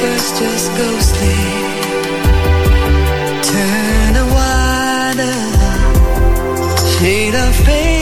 first just ghostly. Turn a wider shade of fade.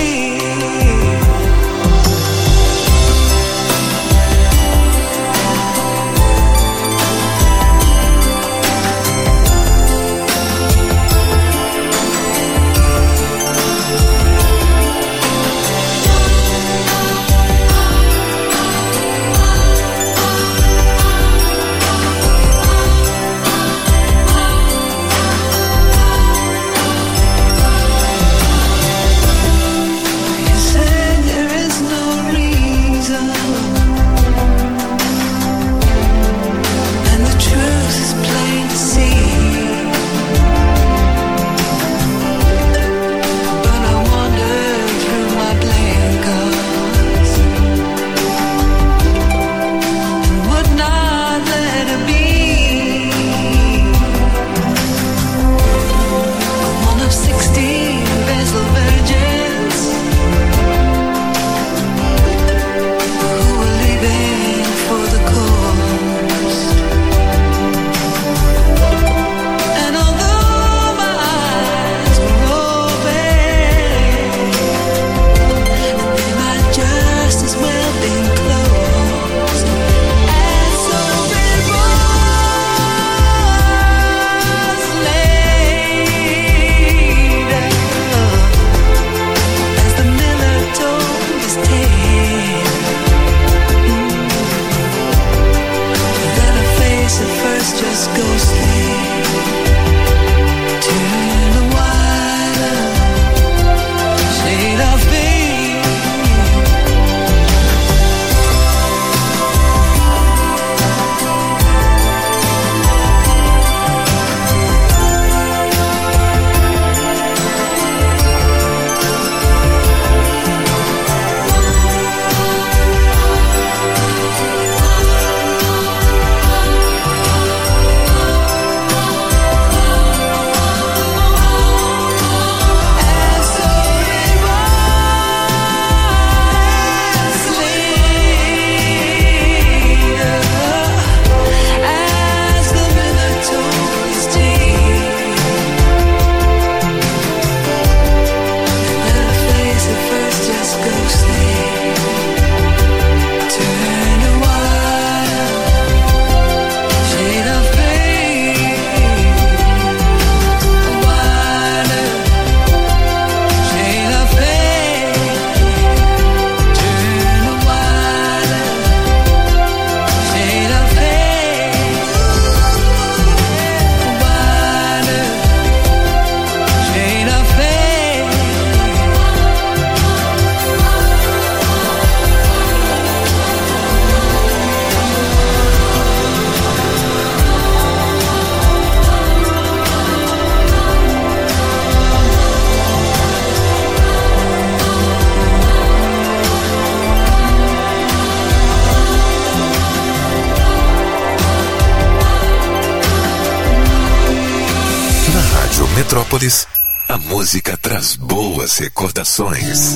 Metrópolis, a música traz boas recordações.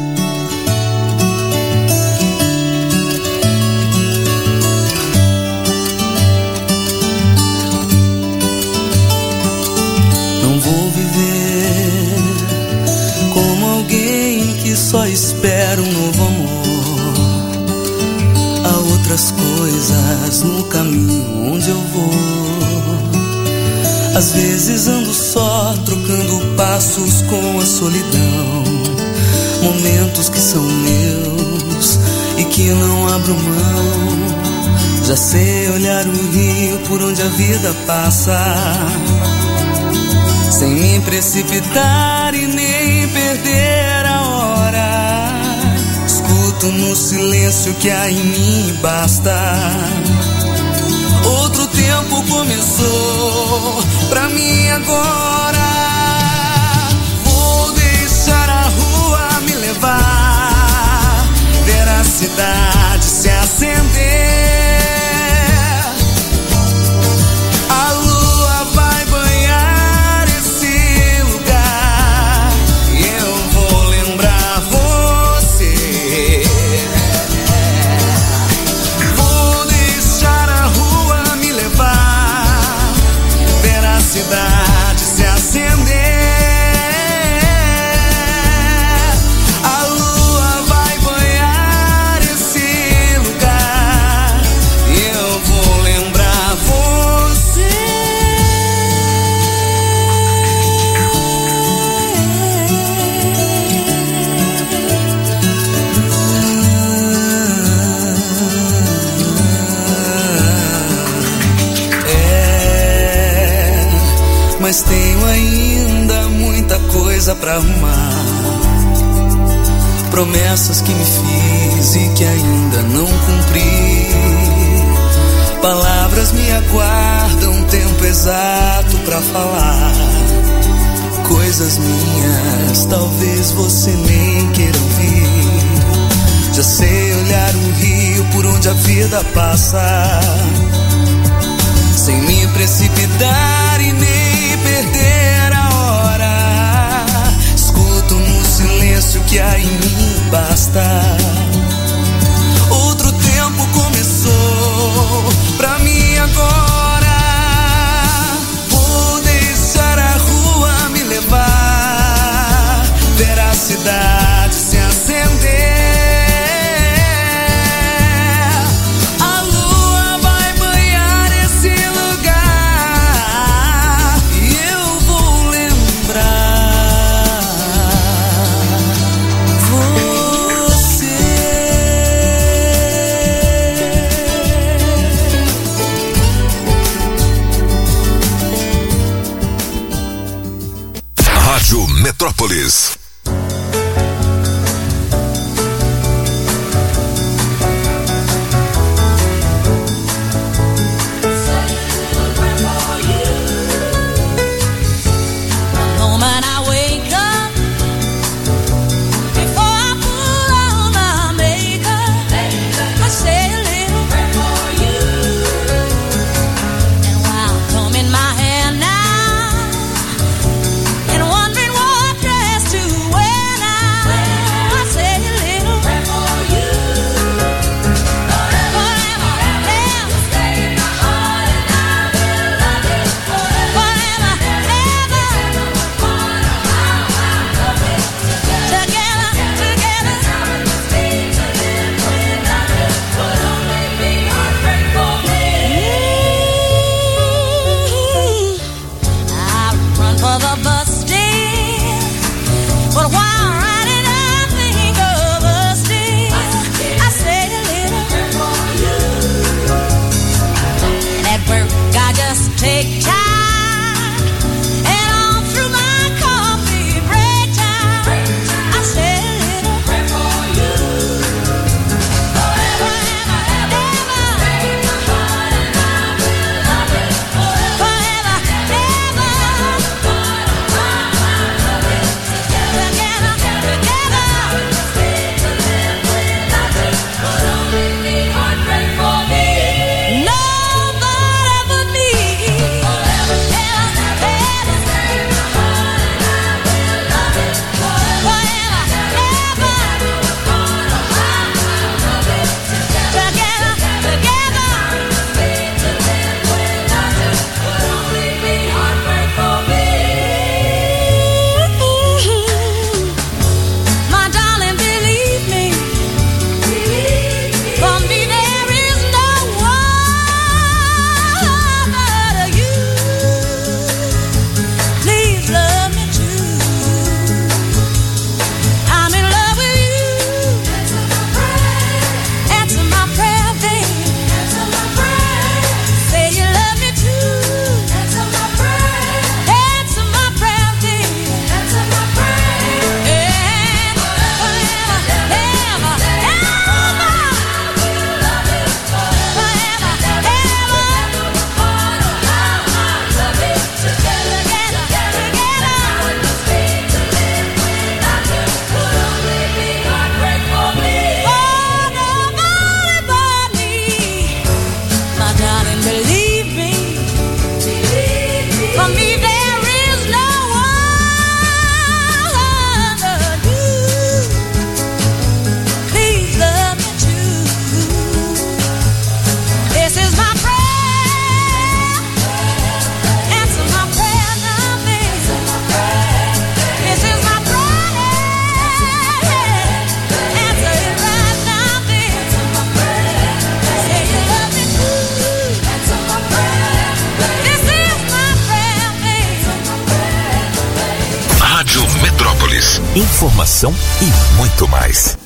Não vou viver como alguém que só espera um novo amor. Há outras coisas no caminho onde eu vou. Às vezes ando só, trocando passos com a solidão. Momentos que são meus e que não abro mão. Já sei olhar o rio por onde a vida passa, sem me precipitar e nem perder a hora. Escuto no silêncio que há em mim e basta. Outro tempo começou pra mim agora. Vou deixar a rua me levar, ver a cidade se acender. A lua vai banhar esse lugar e eu vou lembrar você. Vou deixar a rua me levar, coisa pra arrumar. Promessas que me fiz e que ainda não cumpri. Palavras me aguardam tempo exato pra falar. Coisas minhas, talvez você nem queira ouvir. Já sei olhar o rio por onde a vida passa, sem me precipitar e nem perder a hora. Escuto no silêncio que há em mim basta. Outro tempo começou pra mim agora. Vou deixar a rua me levar, ver a cidade se acender. Metrópolis. Informação e muito mais.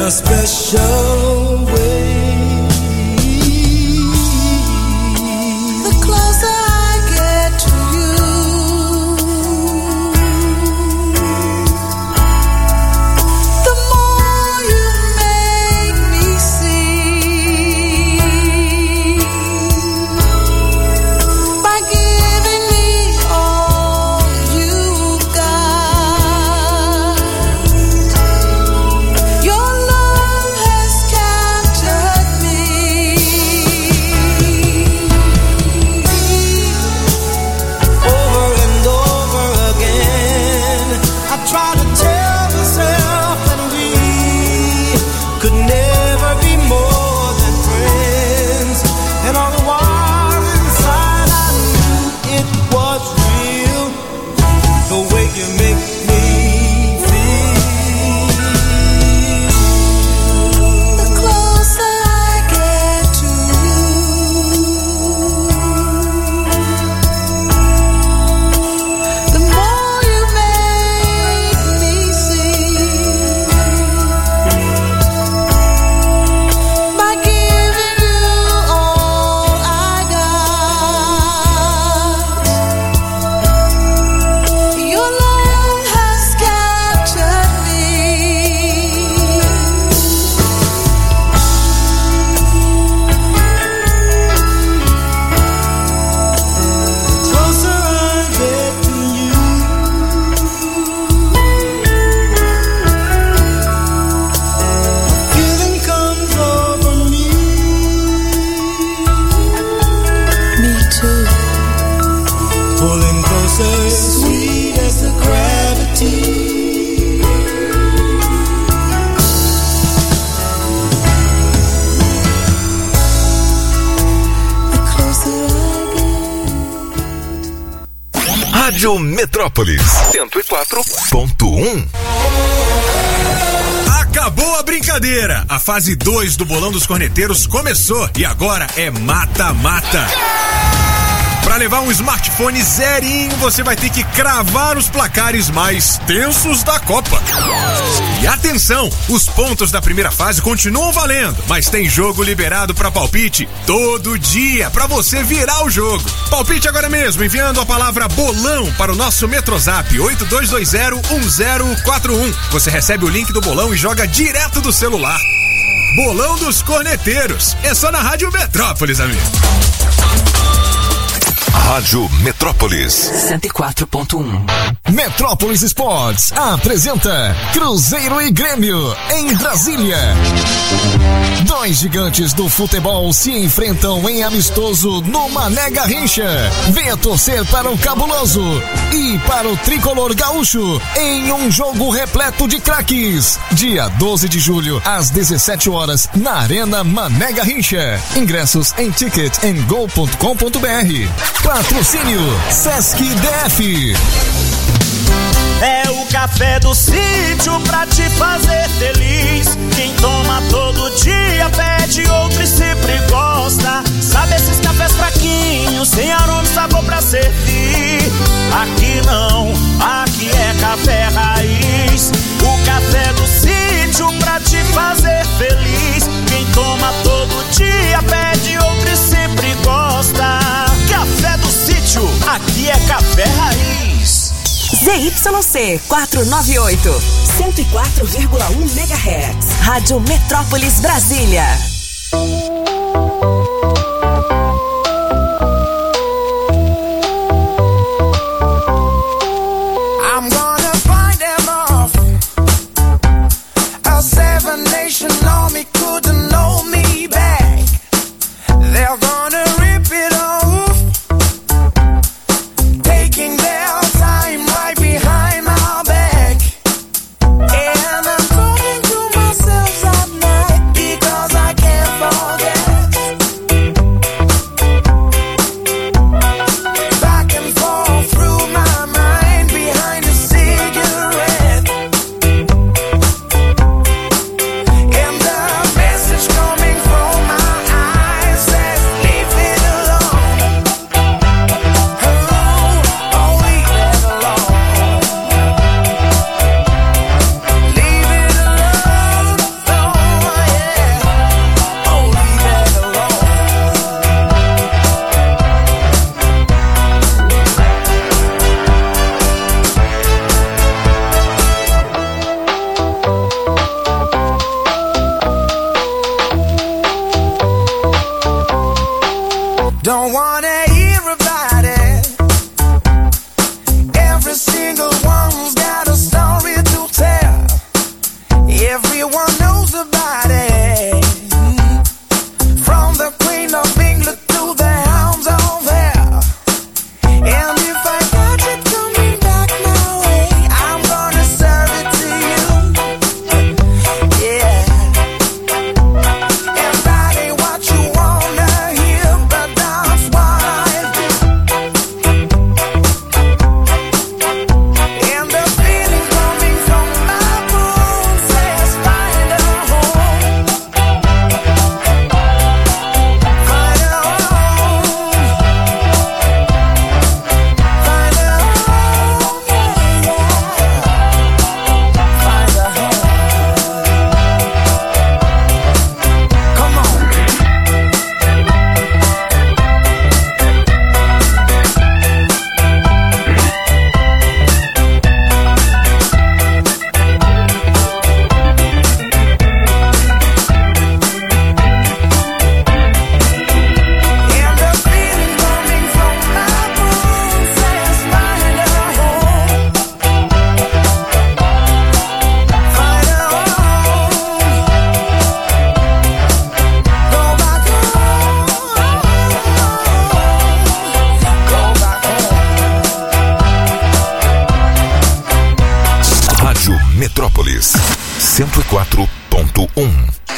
a special way. The closer I get to you, the more you make me see. By giving me all you've got, your love has captured me. Over and over again, I try to tell myself that we could never be more than friends. And all the while inside I knew it was real, the way you make me feel. The closer I get to you, the more you make me see. By giving you all I got, your love has captured me. Closer I get to you, feeling comes over me. Me too. Pulling closer, sweet as the gravity. The closer I get. Rádio Metrópolis 104.1. Acabou a brincadeira! A fase 2 do Bolão dos Corneteiros começou e agora é mata-mata. Para levar um smartphone zerinho, você vai ter que cravar os placares mais tensos da Copa. E atenção, os pontos da primeira fase continuam valendo, mas tem jogo liberado para palpite todo dia, para você virar o jogo. Palpite agora mesmo, enviando a palavra bolão para o nosso Metrozap 82201041. Você recebe o link do bolão e joga direto do celular. Bolão dos Corneteiros, é só na Rádio Metrópolis, amigo. Rádio Metrópolis 104.1. Metrópolis Sports apresenta Cruzeiro e Grêmio em Brasília. Dois gigantes do futebol se enfrentam em amistoso no Mané Garrincha. Venha torcer para o Cabuloso e para o Tricolor Gaúcho em um jogo repleto de craques. Dia 12 de julho, às 17 horas, na Arena Mané Garrincha. Ingressos em ticketandgo.com.br. Patrocínio Sesc DF. É o café do sítio pra te fazer feliz. Quem toma todo dia pede outro e sempre gosta. Sabe esses cafés fraquinhos, sem aroma e sabor pra servir? Aqui não, aqui é café raiz. O café do sítio pra te fazer feliz. Quem toma todo dia pede outro e sempre gosta. Café do sítio, aqui é café raiz. ZYC 498, 104,1 MHz. Rádio Metrópolis Brasília. I'm gonna find them off. A seven-nation army couldn't hold me back. They're gonna rip it off, taking their time right behind my back. And I'm talking to myself at night because I can't forget. Back and forth through my mind behind a cigarette. And the message Don't wanna hear about it. Every single one's got a story to tell. Everyone knows about it. From the Queen of England to the hounds of hell. And if I got it coming back my way, I'm gonna serve it to you. Yeah. And that ain't what you wanna hear, but that's what I do. And the feeling coming from my bones says find a home. Find a home. Find a home, yeah, yeah. Find a home. Come on. And the feeling coming from my bones says find a home. Find a home. Go back home. Go back home. Rádio Metrópolis 104.1.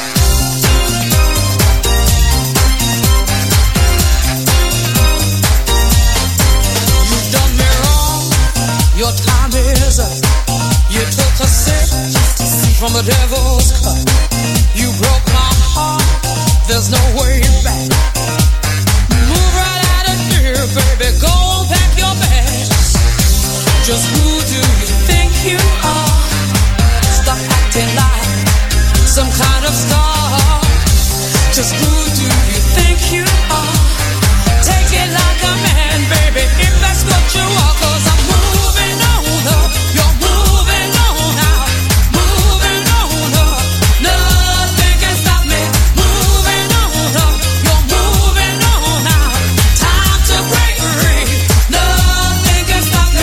You've done me wrong, your time is up. You took a sip from the devil's cup. You broke my heart, there's no way back. Move right out of here, baby, go pack your bags. Just who do you think you are? Stop acting like some kind of star. Just who do you think you are? Take it like a man, baby, if that's what you are. 'Cause I'm moving on up, you're moving on out. Moving on up, nothing can stop me. Moving on up, you're moving on out. Time to break free, nothing can stop me.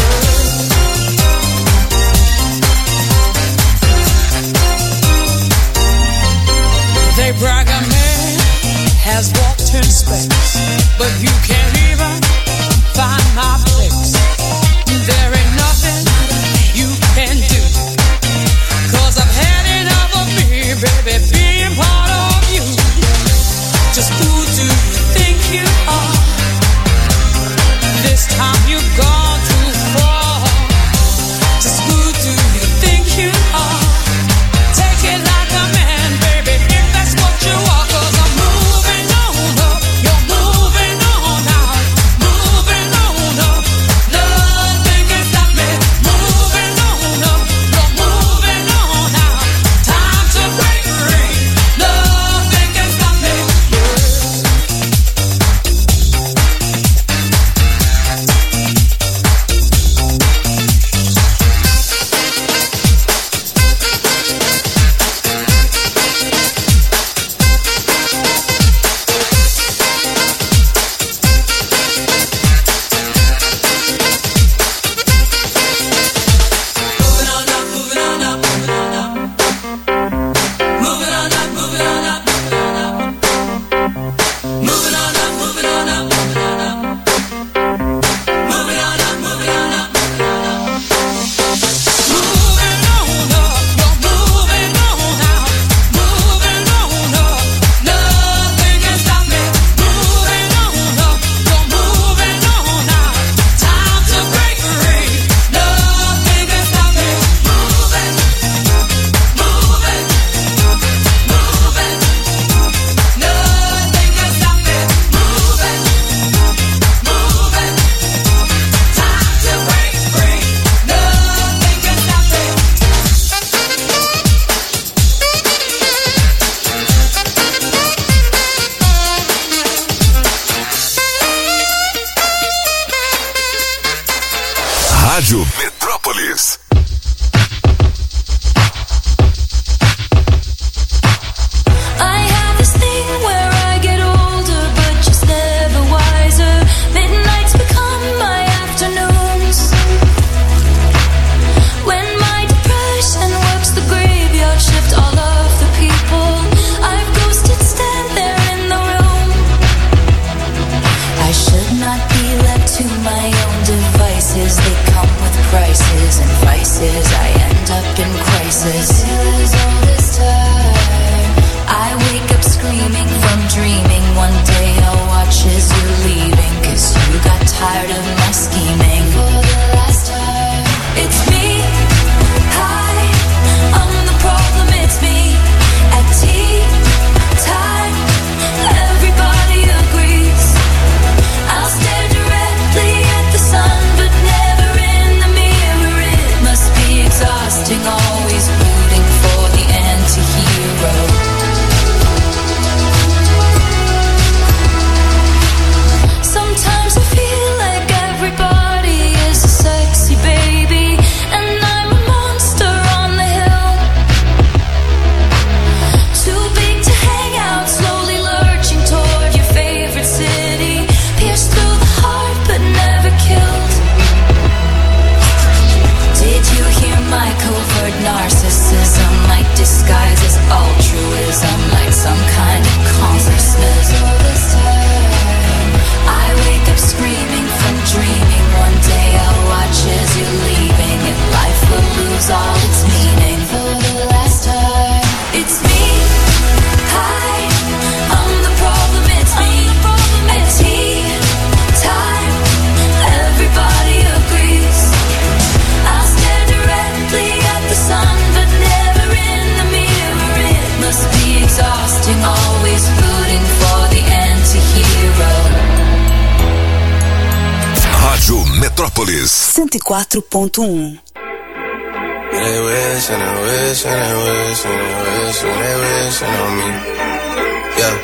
They brag a man has walked in space, but you can't even find my place. There ain't nothing you can do, 'cause I've had enough of me, baby, being part of you. Just who do you think you are? This time you've gone too far. Just who do you think you are? Take it like a man, baby, if that's what you are. 'Cause I'm moving on up, you're moving on out. Moving on up, nothing can stop me. Moving on up, you're moving on out. Time to break free, nothing can stop me. Moving on up, moving on up, moving on up. Moving on up, moving on up, moving on up. Moving on up, moving on up, moving on up. Moving on up, moving on up, moving on up. Moving on up, you're moving on out. Moving on up, nothing can stop me. Moving on up, you're moving on out. Time to break free, nothing can stop me. Moving, moving, moving, nothing can stop me. Moving, moving, time to break free, nothing can stop me. Rádio Metrópolis. I have this thing where I get older, but just never Metrópolis 104.1. They wish and they wish and they wish and they wish and they wishing on me. Yeah.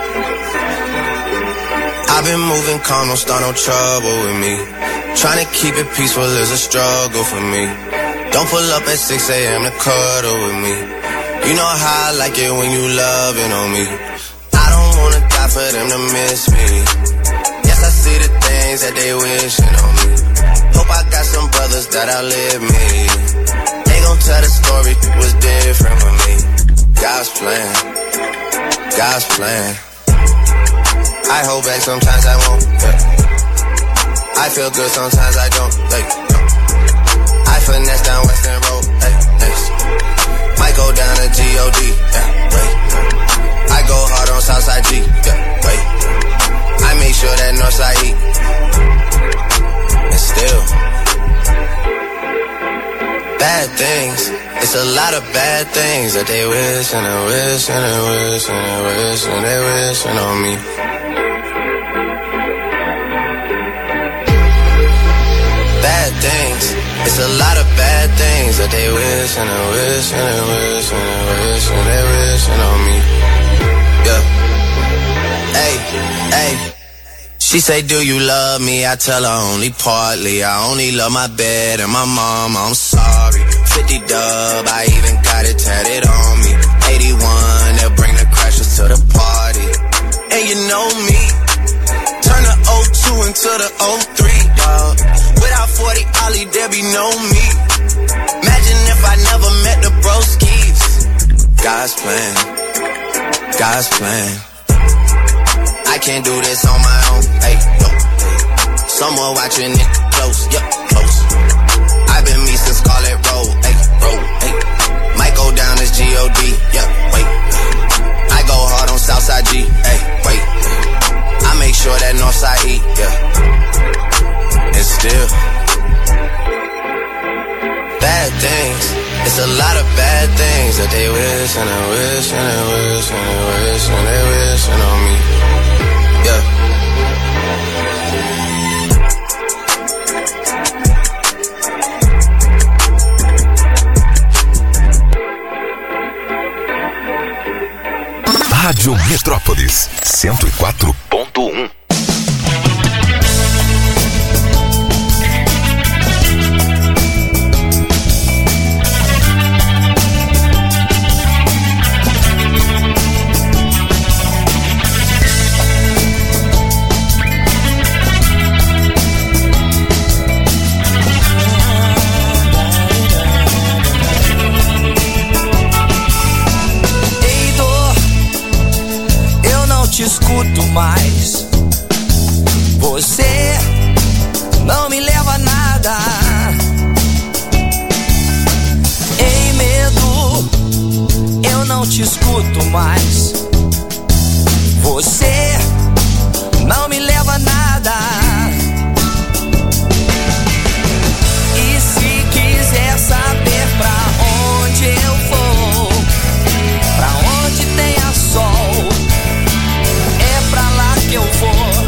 I've been moving calm, don't start no trouble with me. Trying to keep it peaceful is a struggle for me. Don't pull up at 6 a.m. to cuddle with me. You know how I like it when you loving on me. I don't wanna die for them to miss me. Yes, I see the things that they wishing on me. Hope I got some brothers that outlive me. They gon' tell the story was different for me. God's plan, God's plan. I hold back sometimes I won't. Yeah. I feel good sometimes I don't. Like, I finesse down Western Road. Hey, next. Might go down to G.O.D. Yeah, wait. I go hard on Southside G. Yeah, wait. I make sure that Northside eat. And still, bad things. It's a lot of bad things that they wish and they wish and they wish and they wish and they wishing on me. Bad things. It's a lot of bad things that they wish and they wish and they wish and they wish and they wishing on me. Yeah. Hey, hey. She say, do you love me? I tell her only partly. I only love my bed and my mama, I'm sorry. 50 dub, I even got it tatted on me. 81, they'll bring the crashers to the party. And you know me, turn the 02 into the 03, dawg. Without 40 Ollie, there be no me. Imagine if I never met the broskies. God's plan, God's plan. I can't do this on my own, hey, yo. Someone watching it close, yeah, close. I've been me since Scarlet Road, hey, road, hey. Might go down as G.O.D., yeah, wait. I go hard on Southside G, hey, wait. I make sure that Northside eat, yeah. And still, bad things. It's a lot of bad things that they wish and they wish and they wish and they wish and they wishing on me. Yeah. Rádio Metrópolis 104.1. Te escuto mais. Você não me leva a nada. Em medo, eu não te escuto mais. Você não me leva a nada. E se quiser saber pra onde eu vou, pra onde tenha sol, pra lá que eu vou.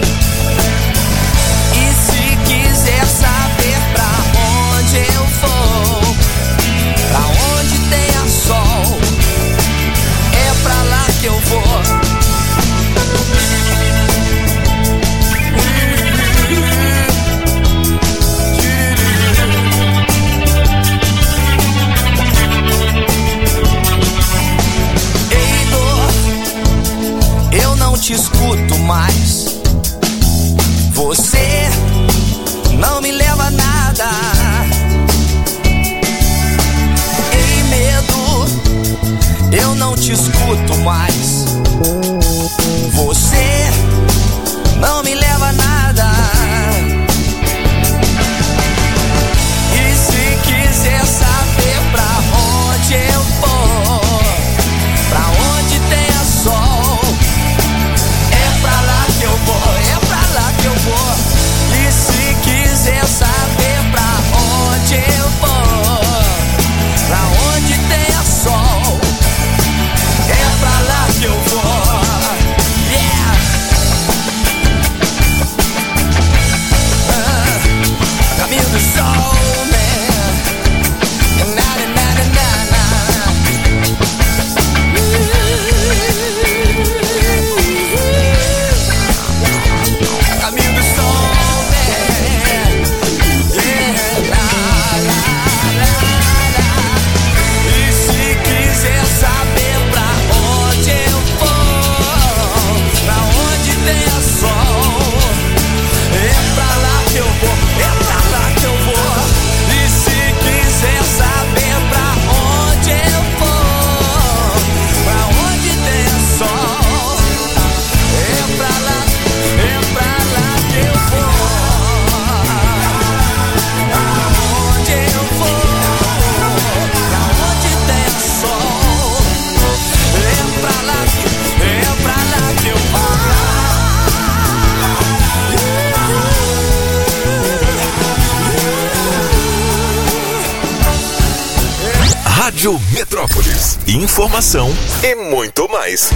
E se quiser saber pra onde eu vou, pra onde tenha sol, é pra lá que eu vou. Ei, dor, eu não te escuto mais. Você não me leva a nada. Em medo, eu não te escuto mais. Você não me leva a nada. E se quiser saber pra onde eu vou, pra onde tenha sol, é pra lá que eu vou, é pra lá que eu vou. E se quiser saber pra onde eu vou, pra onde tenha sol, é pra lá Rádio Metrópolis. Informação e muito mais.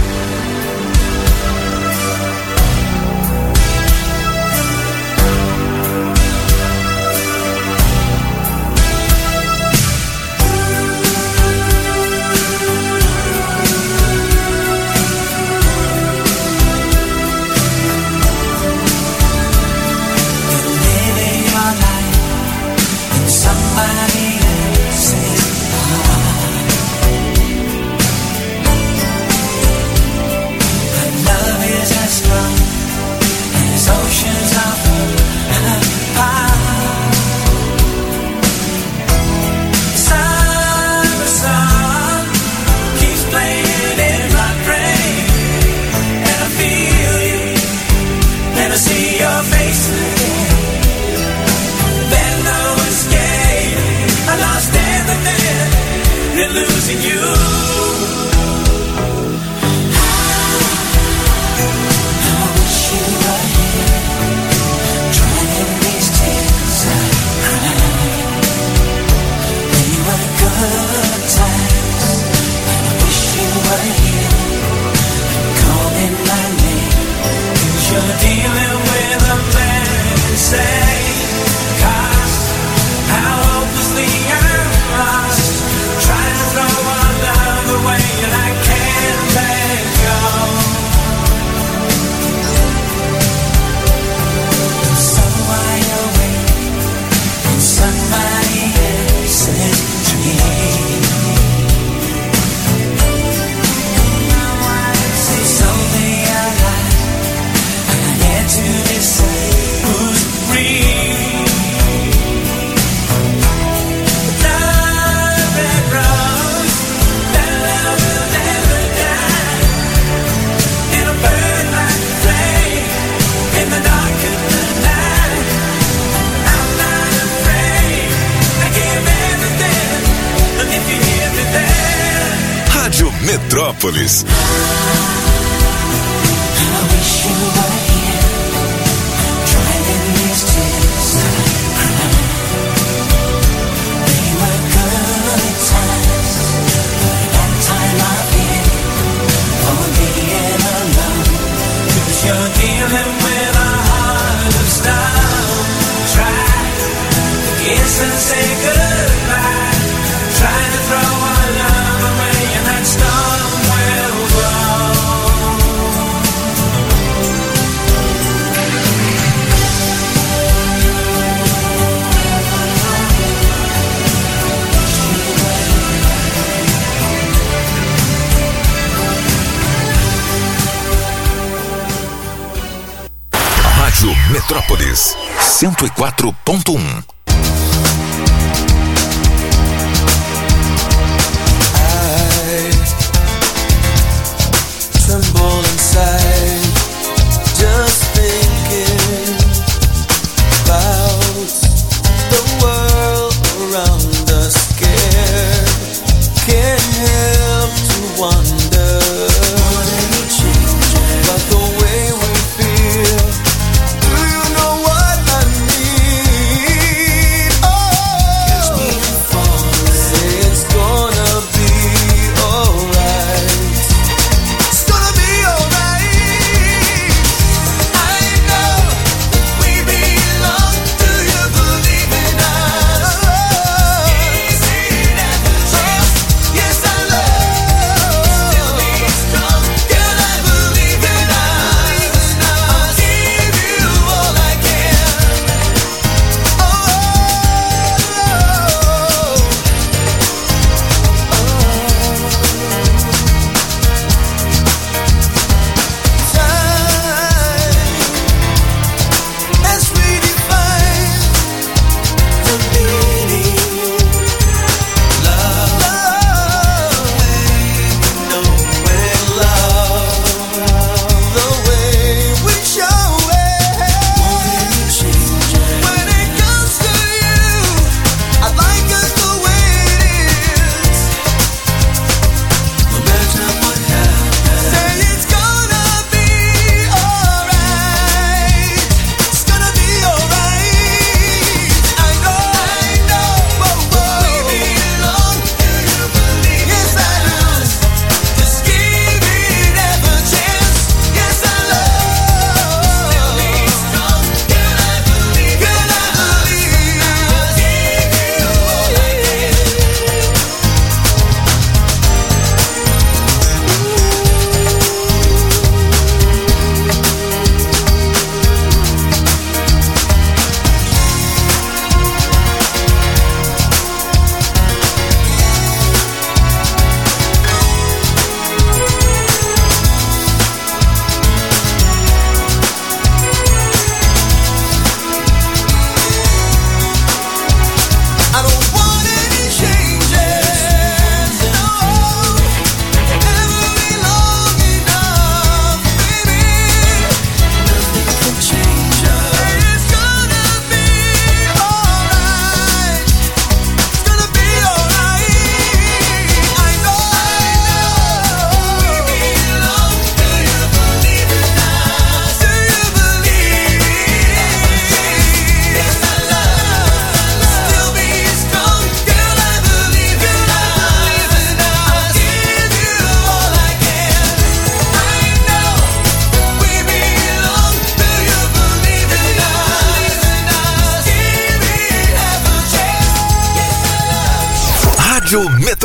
Losing you. Metrópolis. Metrópolis 104.1. Do you know what I need?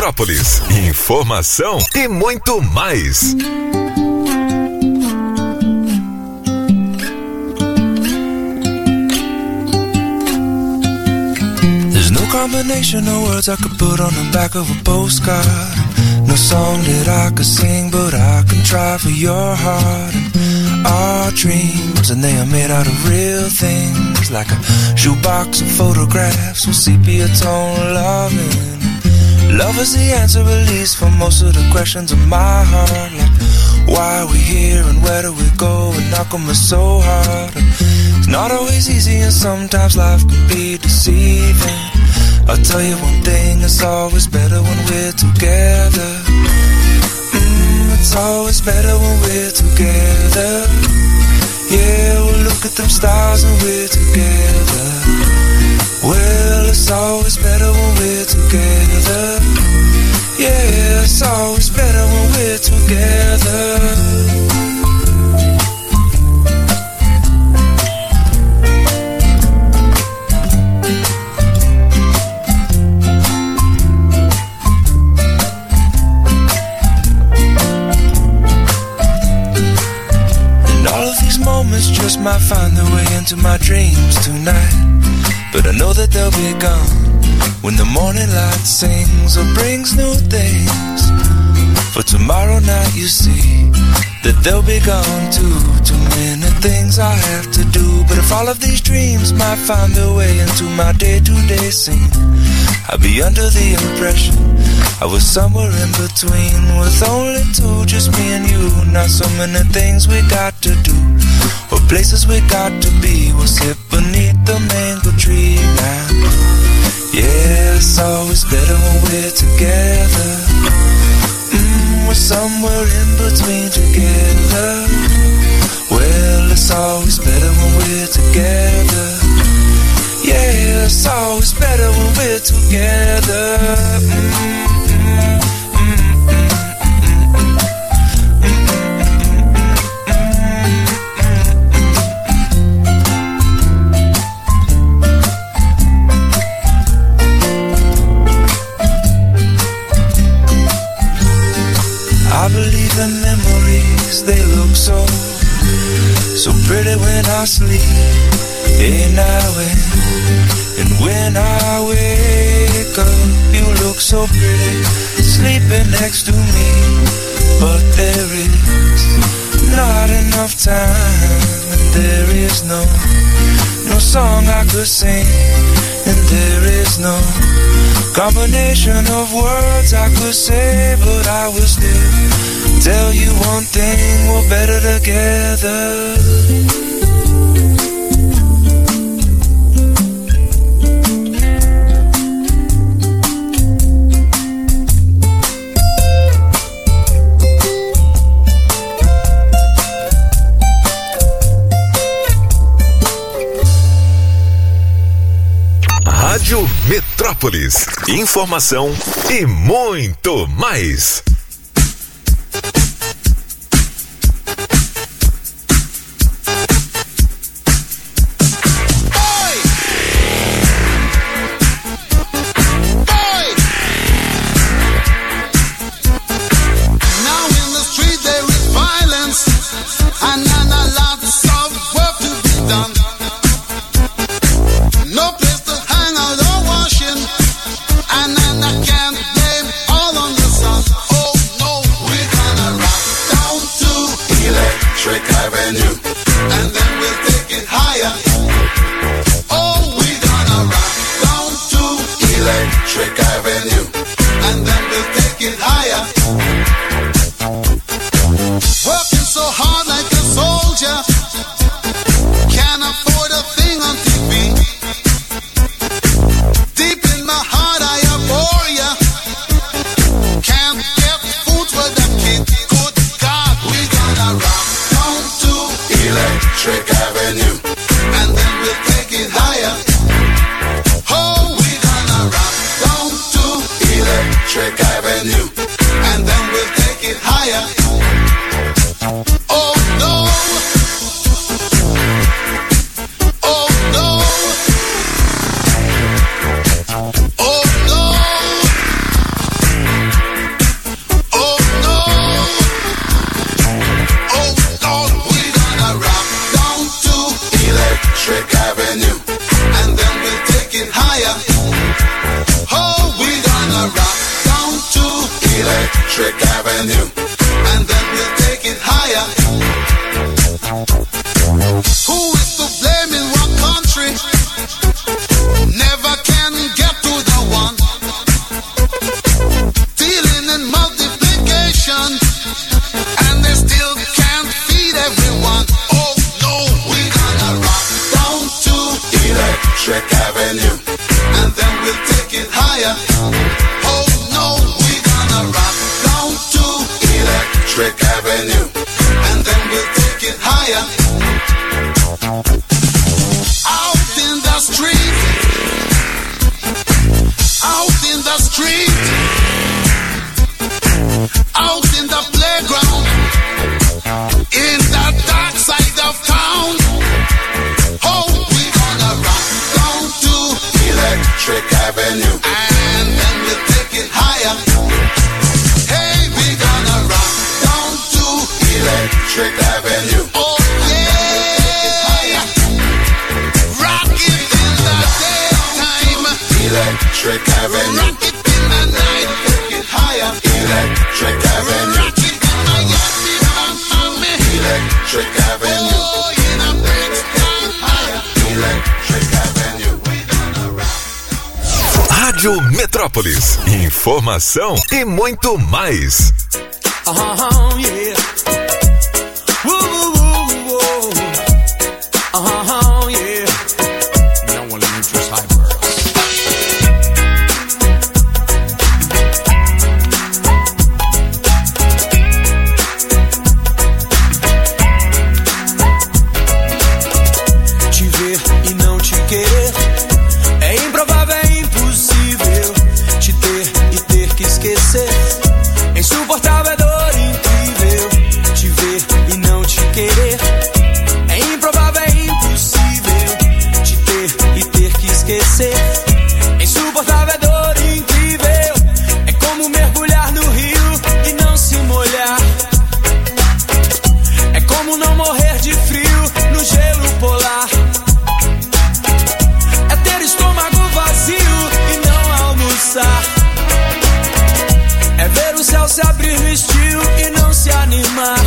Metrópolis. Informação e muito mais. There's no combination of words I could put on the back of a postcard. No song that I could sing, but I can try for your heart. And our dreams, and they are made out of real things, like a shoebox of photographs with sepia tone loving. Love is the answer, at least, for most of the questions in my heart. Like, why are we here and where do we go? And knock on us so hard. And it's not always easy, and sometimes life can be deceiving. I'll tell you one thing, it's always better when we're together. It's always better when we're together. Yeah, we'll look at them stars and we're together. Well, it's always better when we're together. Yeah, it's always better when we're together. Moments just might find their way into my dreams tonight, but I know that they'll be gone when the morning light sings or brings new things. For tomorrow night you see that they'll be gone too. Too many things I have to do, but if all of these dreams might find their way into my day-to-day scene, I'd be under the impression I was somewhere in between, with only two, just me and you. Not so many things we got to do, or places we got to be. We'll sit beneath the mango tree now. Yeah, it's always better when we're together. We're somewhere in between together. Well, it's always better when we're together. Yeah, it's always better when we're together. I believe in memories, they look so pretty when I sleep. Hey, now and when I wake up, you look so pretty, sleeping next to me. But there is not enough time, and there is no song I could sing, and there is no combination of words I could say, but I will still tell you one thing, we're better together. Rádio Metrópolis. Informação e muito mais. Avenue, and then we'll take it higher. Oh, we're gonna rock down to Electric Avenue, and then we'll take it higher. Who is to blame in what country? Never can get to the one. Dealing in multiplication, and they still can't feed everyone. Oh no, we're gonna rock down to Electric Avenue, and then we'll take it higher. Oh no, we're gonna rock down to Electric Avenue, and then we'll take it higher. Out in the street, out in the street, out in the playground, in the dark side of town. Oh, we're gonna rock down to Electric Avenue, and then we'll take it higher. Hey, we're gonna rock down to Electric Avenue. Oh yeah, rock it in the daytime, Electric Avenue. Rock it in the night, take it higher, Electric Avenue. Rock it in Miami, Miami, Electric Avenue. Oh, in a big time higher, Electric Avenue. We're gonna rock. Rádio Metrópolis. Informação e muito mais. Yeah. Woo, yeah. No one interests hyper. Te ver e não te querer é improvável, é impossível. Te ter e ter que esquecer é insuportável, é dor incrível. Te ver e não te querer é improvável, é impossível. Te ter e ter que esquecer é insuportável, é dor incrível. É como mergulhar no rio e não se molhar. É como não morrer de frio no gelo polar. É ter estômago vazio e não almoçar. É ver o céu se abrir no estio e não se animar.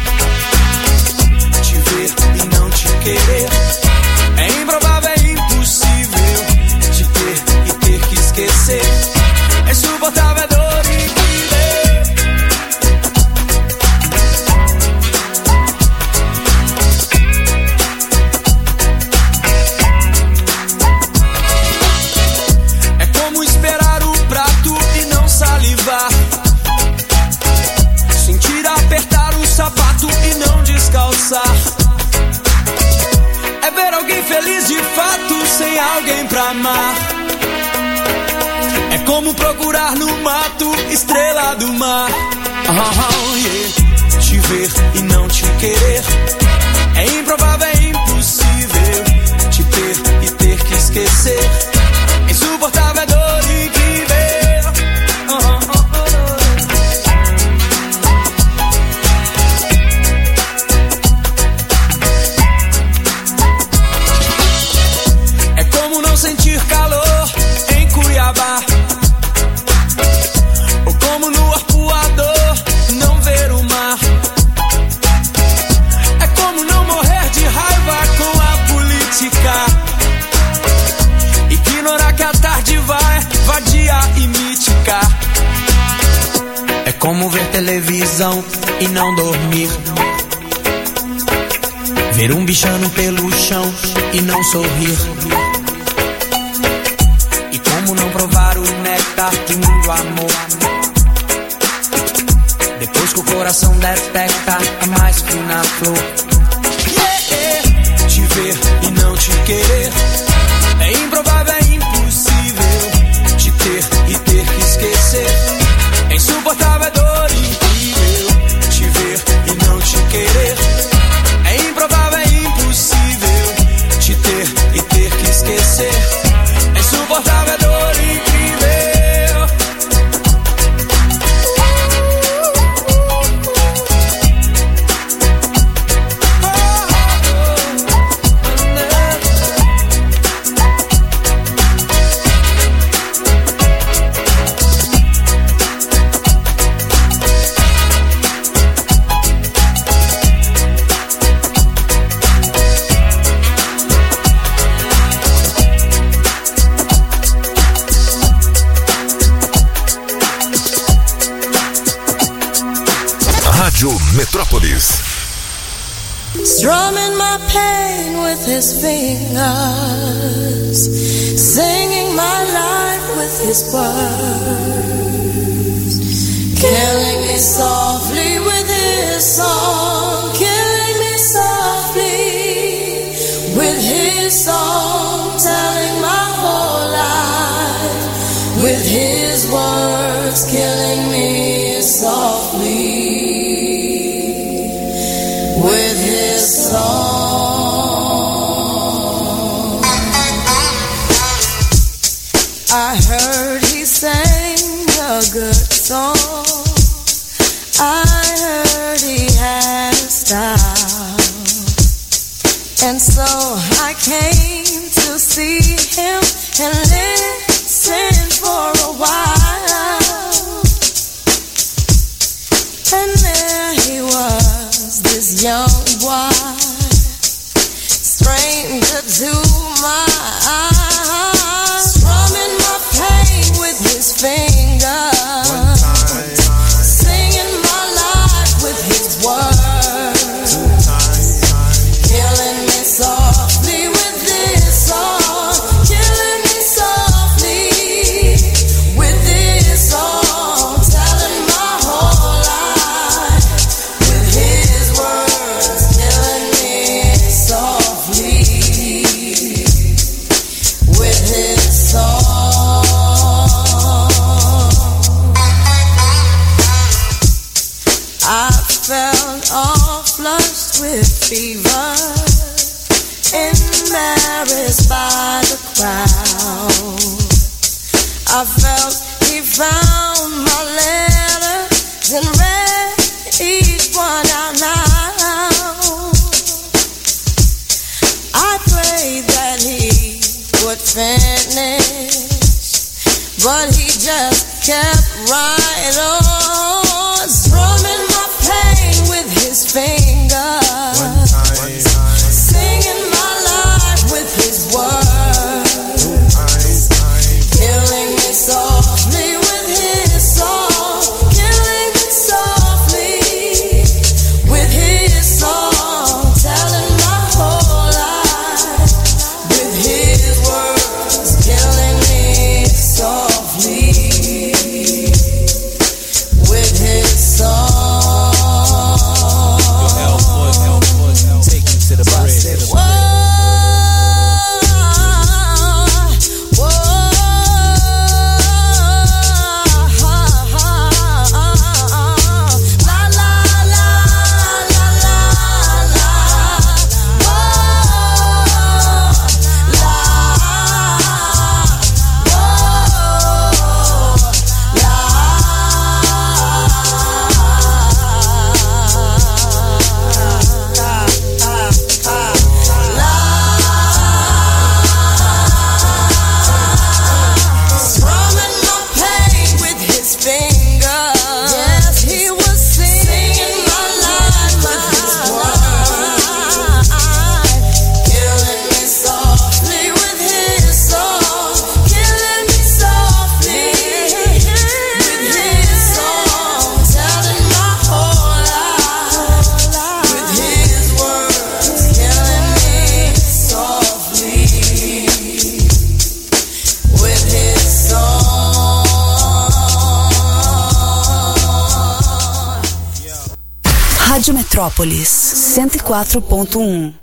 Te ver e não te querer é improvável, é impossível. Te ter e ter que esquecer é insuportável, é dor incrível. É como esperar o prato e não salivar. Sentir apertar o sapato e não descalçar. É ver alguém feliz de fato sem alguém pra amar. É como procurar no mato estrela do mar. Yeah. Te ver e não te querer é improvável, é impossível. Te ter e ter que esquecer é insuportável, é dor incrível. É como não sentir calor em Cuiabá. Ou como no arpoador não ver o mar. É como não morrer de raiva com a política. Ignorar que a tarde vai vadia e mítica. É como ver televisão e não dormir. Ver um bichano pelo chão e não sorrir. E como não provar o néctar do amor. Depois que o coração detecta a mais fina flor. Yeah. Te ver e não te querer é improvável, é impossível. Te ter e ter que esquecer é insuportável, é dor incrível. Te ver e não te querer é improvável, é impossível. Te ter e ter que esquecer é insuportável, é dor incrível. Metrópolis. Strumming my pain with his fingers, singing my life with his words, killing me softly with his song, killing me softly with his song, telling my whole life with his words, killing me softly with his song. I heard he sang a good song, I heard he had a style, and so I came to see him and listen for a while. And there he was, this young boy, stranger to my eyes, strumming my pain with his fingers, singing my life with his words, killing me softly with this song, killing me softly with this song, telling my whole life with his words, killing me softly with his song. I felt all flushed with fever, embarrassed by the crowd. I felt he found my letters and read each one out loud. I prayed that he would finish, but he just kept right on, strumming my pain with his fingers, singing my life with his words, killing me softly with his song, killing me softly with his song, telling my whole life with his words, killing me softly with his song. Take you to the bridge. Rádio Metrópolis 104.1.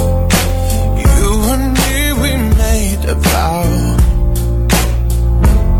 You and me, we made a vow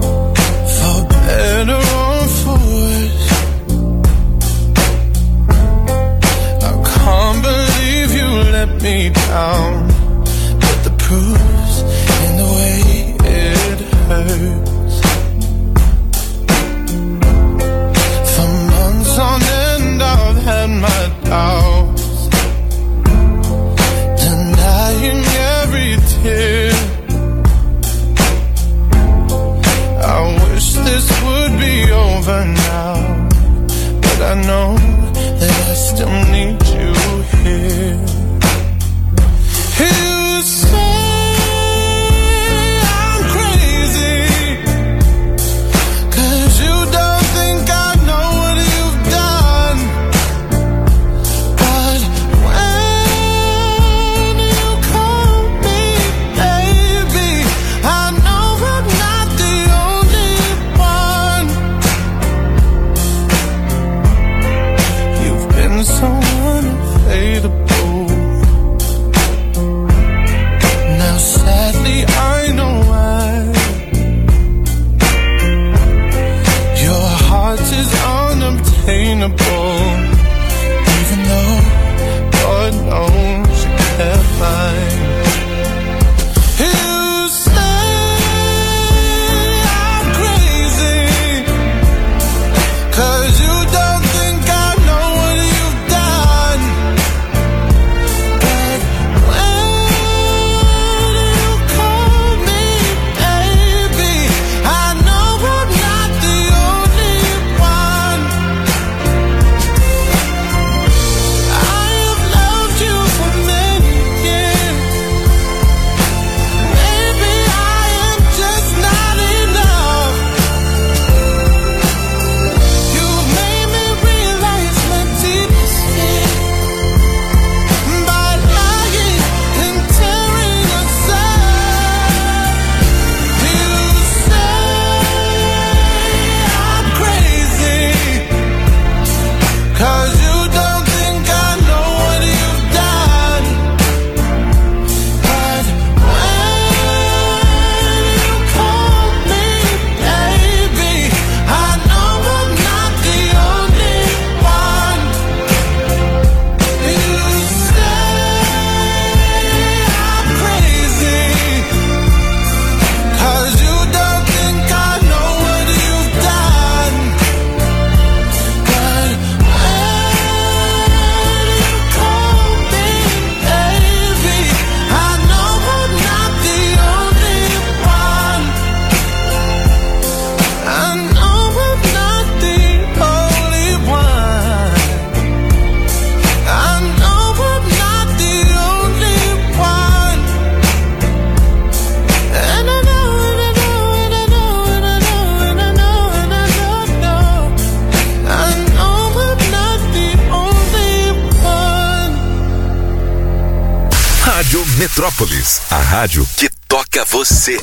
Metrópolis, a rádio que toca você.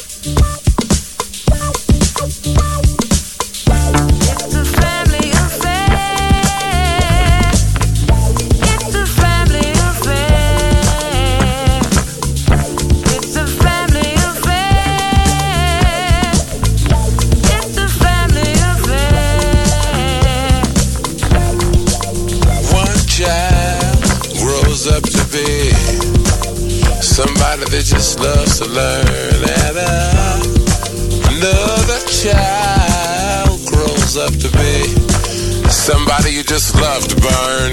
Up to be somebody that just loves to learn, and another child grows up to be somebody you just love to burn.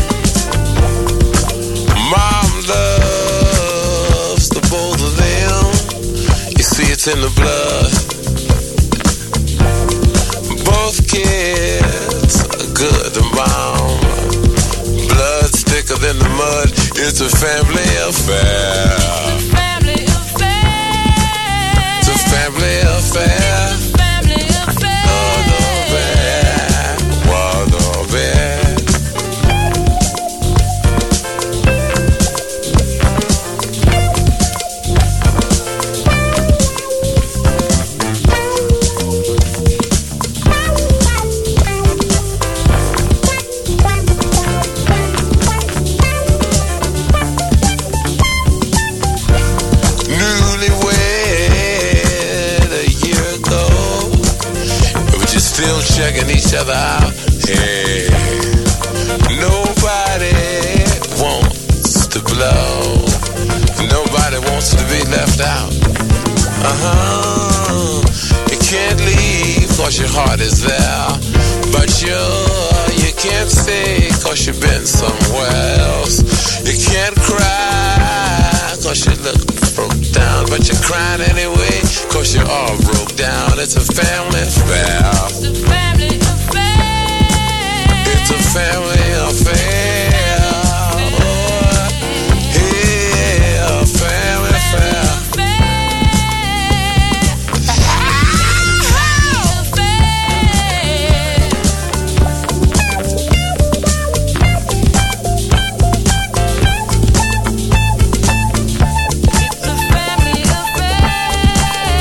Mom loves the both of them, you see it's in the blood. Both kids are good to mom. Blood's thicker than the mud. It's a family affair. It's a family affair. It's a family affair. Family affair. Checking each other out. Hey, nobody wants to blow. Nobody wants to be left out. You can't leave cause your heart is there, but you can't stay cause you've been somewhere else. You can't cry cause you look broke down, but you're crying anyway cause you're all broke down. It's a family affair. It's a family affair. It's a family affair.